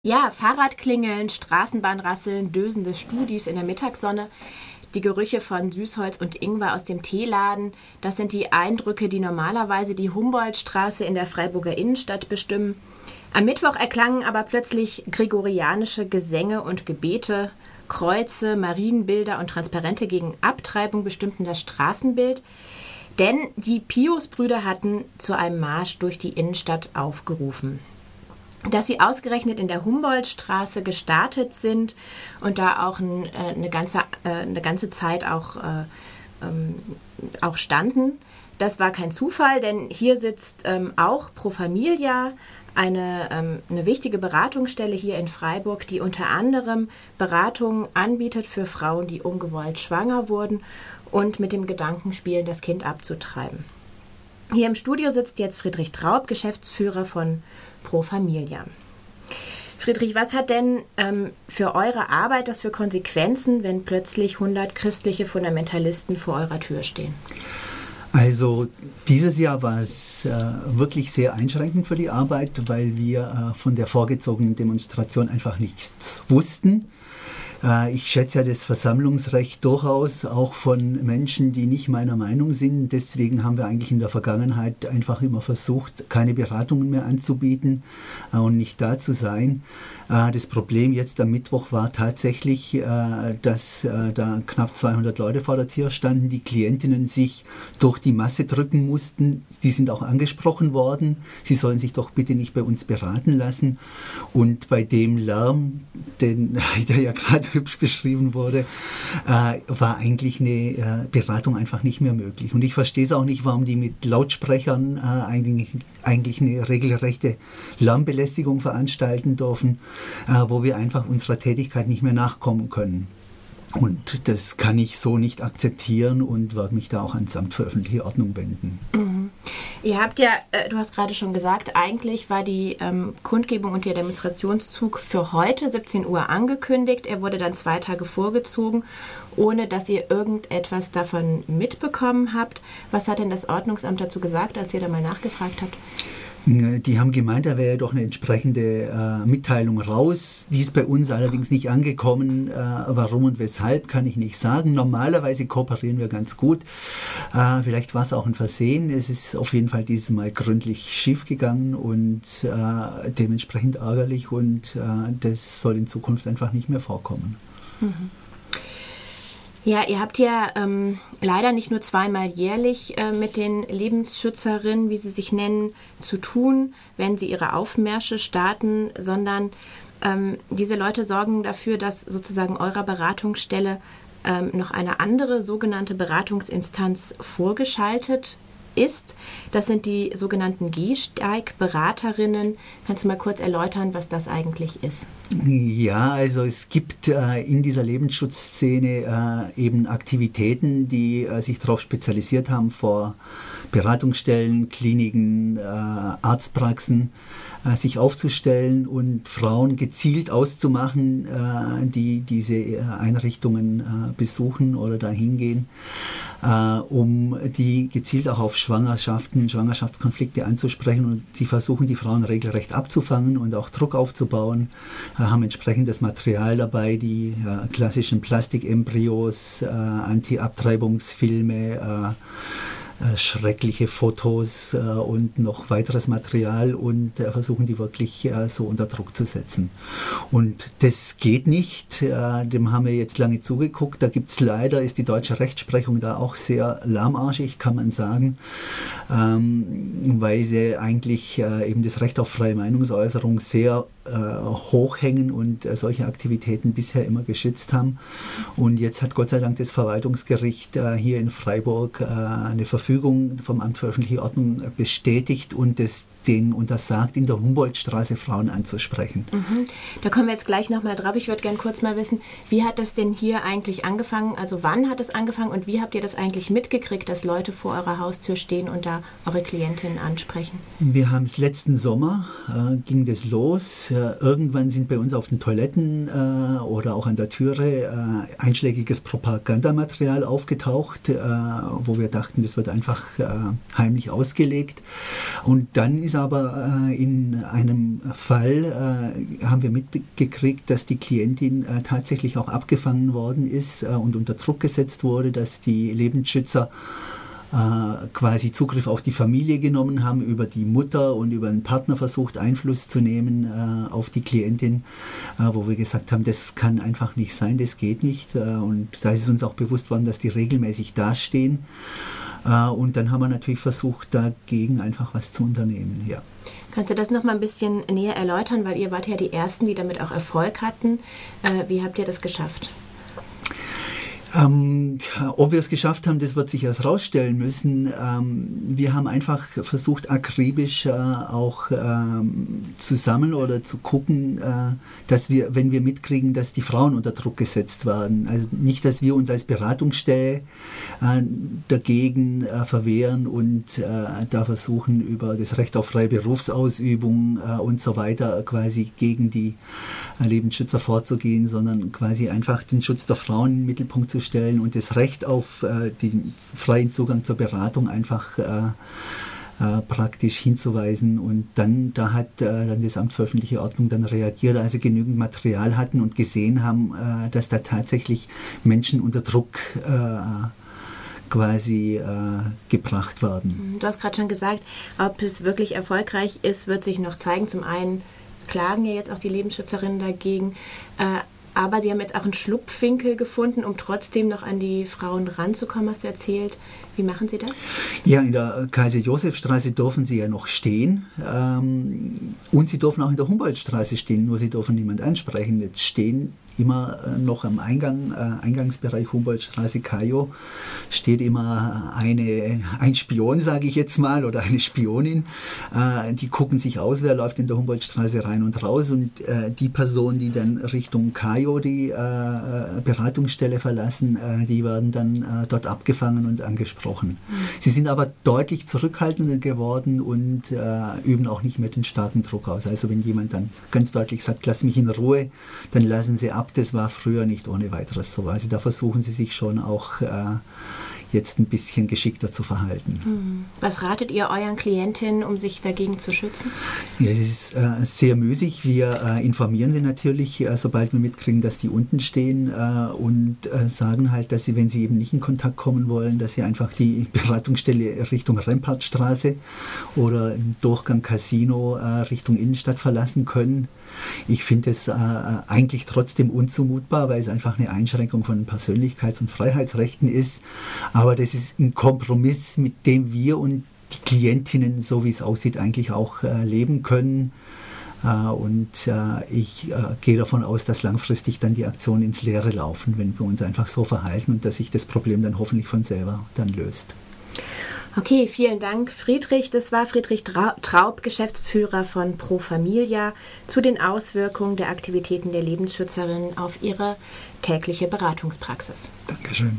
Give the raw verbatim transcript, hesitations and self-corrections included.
Ja, Fahrradklingeln, Straßenbahnrasseln, dösende Studis in der Mittagssonne, die Gerüche von Süßholz und Ingwer aus dem Teeladen, das sind die Eindrücke, die normalerweise die Humboldtstraße in der Freiburger Innenstadt bestimmen. Am Mittwoch erklangen aber plötzlich gregorianische Gesänge und Gebete, Kreuze, Marienbilder und Transparente gegen Abtreibung bestimmten das Straßenbild, denn die Piusbrüder hatten zu einem Marsch durch die Innenstadt aufgerufen. Dass sie ausgerechnet in der Humboldtstraße gestartet sind und da auch ein, äh, eine, ganze, äh, eine ganze Zeit auch, äh, ähm, auch standen, das war kein Zufall, denn hier sitzt ähm, auch Pro Familia, eine, ähm, eine wichtige Beratungsstelle hier in Freiburg, die unter anderem Beratungen anbietet für Frauen, die ungewollt schwanger wurden und mit dem Gedanken spielen, das Kind abzutreiben. Hier im Studio sitzt jetzt Friedrich Traub, Geschäftsführer von Pro Familia. Friedrich, was hat denn ähm, für eure Arbeit das für Konsequenzen, wenn plötzlich hundert christliche Fundamentalisten vor eurer Tür stehen? Also dieses Jahr war es äh, wirklich sehr einschränkend für die Arbeit, weil wir äh, von der vorgezogenen Demonstration einfach nichts wussten. Ich schätze ja das Versammlungsrecht durchaus auch von Menschen, die nicht meiner Meinung sind. Deswegen haben wir eigentlich in der Vergangenheit einfach immer versucht, keine Beratungen mehr anzubieten und nicht da zu sein. Das Problem jetzt am Mittwoch war tatsächlich, dass da knapp zweihundert Leute vor der Tür standen, die Klientinnen sich durch die Masse drücken mussten. Die sind auch angesprochen worden. Sie sollen sich doch bitte nicht bei uns beraten lassen. Und bei dem Lärm, den, der ja gerade hübsch beschrieben wurde, äh, war eigentlich eine äh, Beratung einfach nicht mehr möglich. Und ich verstehe es auch nicht, warum die mit Lautsprechern äh, eigentlich, eigentlich eine regelrechte Lärmbelästigung veranstalten dürfen, äh, wo wir einfach unserer Tätigkeit nicht mehr nachkommen können. Und das kann ich so nicht akzeptieren und werde mich da auch ans Amt für öffentliche Ordnung wenden. Mhm. Ihr habt ja, äh, du hast gerade schon gesagt, eigentlich war die ähm, Kundgebung und der Demonstrationszug für heute siebzehn Uhr angekündigt. Er wurde dann zwei Tage vorgezogen, ohne dass ihr irgendetwas davon mitbekommen habt. Was hat denn das Ordnungsamt dazu gesagt, als ihr da mal nachgefragt habt? Die haben gemeint, da wäre ja doch eine entsprechende äh, Mitteilung raus. Die ist bei uns allerdings nicht angekommen. Äh, warum und weshalb, kann ich nicht sagen. Normalerweise kooperieren wir ganz gut. Äh, vielleicht war es auch ein Versehen. Es ist auf jeden Fall dieses Mal gründlich schief gegangen und äh, dementsprechend ärgerlich. Und äh, das soll in Zukunft einfach nicht mehr vorkommen. Mhm. Ja, ihr habt ja ähm, leider nicht nur zweimal jährlich äh, mit den Lebensschützerinnen, wie sie sich nennen, zu tun, wenn sie ihre Aufmärsche starten, sondern ähm, diese Leute sorgen dafür, dass sozusagen eurer Beratungsstelle ähm, noch eine andere sogenannte Beratungsinstanz vorgeschaltet ist. Das sind die sogenannten Gehsteig-Beraterinnen. Kannst du mal kurz erläutern, was das eigentlich ist? Ja, also es gibt äh, in dieser Lebensschutzszene äh, eben Aktivitäten, die äh, sich darauf spezialisiert haben, vor Beratungsstellen, Kliniken, äh, Arztpraxen äh, sich aufzustellen und Frauen gezielt auszumachen, äh, die diese äh, Einrichtungen äh, besuchen oder dahin gehen, äh, um die gezielt auch auf Schwangerschaften, Schwangerschaftskonflikte anzusprechen, und sie versuchen, die Frauen regelrecht abzufangen und auch Druck aufzubauen, äh, haben entsprechendes Material dabei, die äh, klassischen Plastikembryos, äh, Anti-Abtreibungsfilme, äh, schreckliche Fotos äh, und noch weiteres Material, und äh, versuchen die wirklich äh, so unter Druck zu setzen. Und das geht nicht, äh, dem haben wir jetzt lange zugeguckt. Da gibt es leider, ist die deutsche Rechtsprechung da auch sehr lahmarschig, kann man sagen, ähm, weil sie eigentlich äh, eben das Recht auf freie Meinungsäußerung sehr äh, hochhängen und äh, solche Aktivitäten bisher immer geschützt haben. Und jetzt hat Gott sei Dank das Verwaltungsgericht äh, hier in Freiburg äh, eine Verfügung vom Amt für öffentliche Ordnung bestätigt und es denen untersagt, in der Humboldtstraße Frauen anzusprechen. Mhm. Da kommen wir jetzt gleich nochmal drauf. Ich würde gerne kurz mal wissen, wie hat das denn hier eigentlich angefangen? Also wann hat es angefangen und wie habt ihr das eigentlich mitgekriegt, dass Leute vor eurer Haustür stehen und da eure Klientinnen ansprechen? Wir haben es letzten Sommer, äh, ging das los. Äh, irgendwann sind bei uns auf den Toiletten äh, oder auch an der Türe äh, einschlägiges Propagandamaterial aufgetaucht, äh, wo wir dachten, das wird einfach äh, heimlich ausgelegt. Und dann ist ist aber äh, in einem Fall, äh, haben wir mitgekriegt, dass die Klientin äh, tatsächlich auch abgefangen worden ist äh, und unter Druck gesetzt wurde, dass die Lebensschützer äh, quasi Zugriff auf die Familie genommen haben, über die Mutter und über einen Partner versucht, Einfluss zu nehmen äh, auf die Klientin, äh, wo wir gesagt haben, das kann einfach nicht sein, das geht nicht. Äh, und da ist uns auch bewusst worden, dass die regelmäßig dastehen. Uh, und dann haben wir natürlich versucht, dagegen einfach was zu unternehmen. Ja. Kannst du das noch mal ein bisschen näher erläutern, weil ihr wart ja die Ersten, die damit auch Erfolg hatten. Uh, wie habt ihr das geschafft? Ähm, ob wir es geschafft haben, das wird sich erst rausstellen müssen. Ähm, wir haben einfach versucht, akribisch äh, auch ähm, zu sammeln oder zu gucken, äh, dass wir, wenn wir mitkriegen, dass die Frauen unter Druck gesetzt werden. Also nicht, dass wir uns als Beratungsstelle äh, dagegen äh, verwehren und äh, da versuchen, über das Recht auf freie Berufsausübung äh, und so weiter quasi gegen die äh, Lebensschützer vorzugehen, sondern quasi einfach den Schutz der Frauen im Mittelpunkt zu stellen und das Recht auf äh, den freien Zugang zur Beratung einfach äh, äh, praktisch hinzuweisen. Und dann, da hat äh, dann das Amt für öffentliche Ordnung dann reagiert, als sie genügend Material hatten und gesehen haben, äh, dass da tatsächlich Menschen unter Druck äh, quasi äh, gebracht werden. Du hast gerade schon gesagt, ob es wirklich erfolgreich ist, wird sich noch zeigen. Zum einen klagen ja jetzt auch die Lebensschützerinnen dagegen, äh, aber sie haben jetzt auch einen Schlupfwinkel gefunden, um trotzdem noch an die Frauen ranzukommen, hast du erzählt. Wie machen Sie das? Ja, in der Kaiser-Josef-Straße dürfen sie ja noch stehen. Ähm, und sie dürfen auch in der Humboldt-Straße stehen, nur sie dürfen niemand ansprechen. Jetzt stehen immer äh, noch am Eingang, äh, Eingangsbereich Humboldtstraße, Cayo, steht immer eine, ein Spion, sage ich jetzt mal, oder eine Spionin. Äh, die gucken sich aus, wer läuft in der Humboldtstraße rein und raus. Und äh, die Personen, die dann Richtung Cayo die äh, Beratungsstelle verlassen, äh, die werden dann äh, dort abgefangen und angesprochen. Mhm. Sie sind aber deutlich zurückhaltender geworden und äh, üben auch nicht mehr den starken Druck aus. Also wenn jemand dann ganz deutlich sagt, lass mich in Ruhe, dann lassen sie ab. Das war früher nicht ohne weiteres so. Also da versuchen sie sich schon auch äh, jetzt ein bisschen geschickter zu verhalten. Was ratet ihr euren Klientinnen, um sich dagegen zu schützen? Ja, es ist äh, sehr müßig. Wir äh, informieren sie natürlich, äh, sobald wir mitkriegen, dass die unten stehen äh, und äh, sagen halt, dass sie, wenn sie eben nicht in Kontakt kommen wollen, dass sie einfach die Beratungsstelle Richtung Rempartstraße oder im Durchgang Casino äh, Richtung Innenstadt verlassen können. Ich finde es äh, eigentlich trotzdem unzumutbar, weil es einfach eine Einschränkung von Persönlichkeits- und Freiheitsrechten ist. Aber das ist ein Kompromiss, mit dem wir und die Klientinnen, so wie es aussieht, eigentlich auch äh, leben können. Äh, und äh, ich äh, gehe davon aus, dass langfristig dann die Aktionen ins Leere laufen, wenn wir uns einfach so verhalten und dass sich das Problem dann hoffentlich von selber dann löst. Okay, vielen Dank, Friedrich. Das war Friedrich Traub, Geschäftsführer von Pro Familia, zu den Auswirkungen der Aktivitäten der Lebensschützerin auf ihre tägliche Beratungspraxis. Dankeschön.